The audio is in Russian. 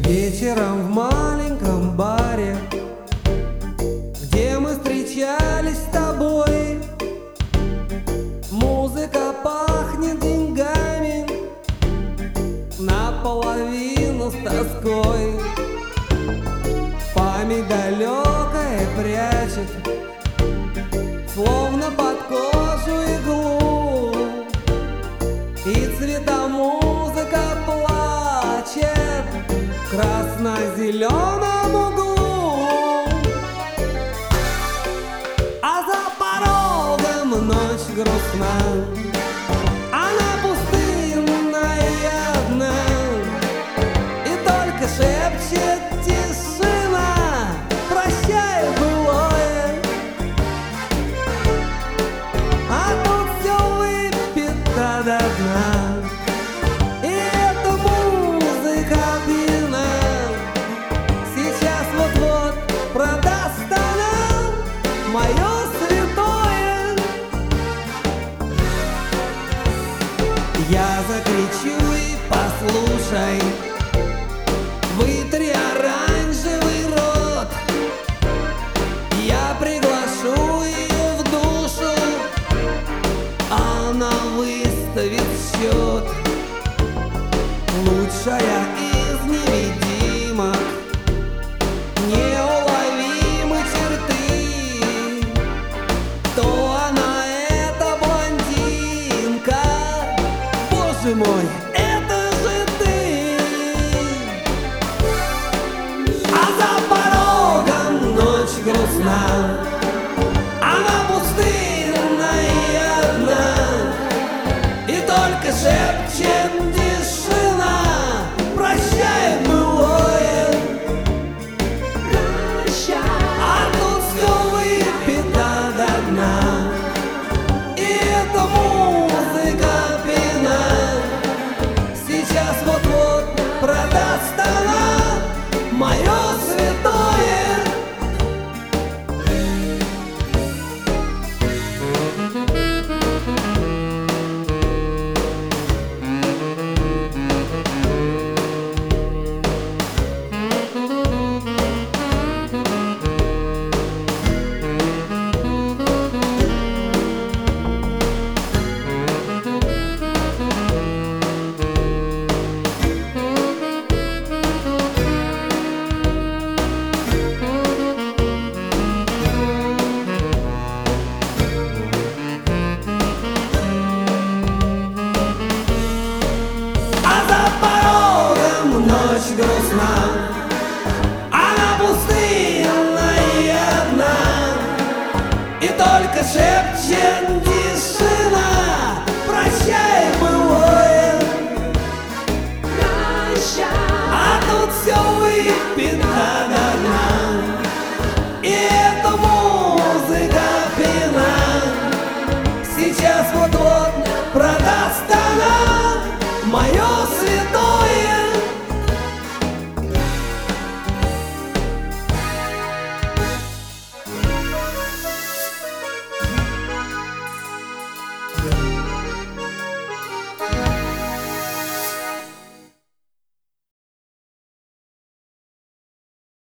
Вечером в маленьком баре, где мы встречались с тобой, музыка пахнет деньгами, наполовину с тоской. Память далекая прячет, словно под кожу иглу, и цвета музыка плачет в красно-зеленом углу. А за порогом ночь грустна, она пустынная и одна, и только шепчет тишина: прощай, былое. А тут все выпито до дна, и эта музыка пьяна сейчас вот-вот продаст она мое святое. Я закричу и послушай, вытри оранжевый рот. Я приглашу ее в душу, она выставит счет. Лучшая из невидимок, неуловимы черты. Кто она, эта блондинка? Боже мой, это же ты! А за порогом ночь грустна, она пустынная и одна, и только шепчет тишина: прощай, былое. А тут все выпито до дна, и эта музыка пьяна сейчас вот-вот продаст она мое святое. Ночь грустна, она пустынная и одна, и только шепчет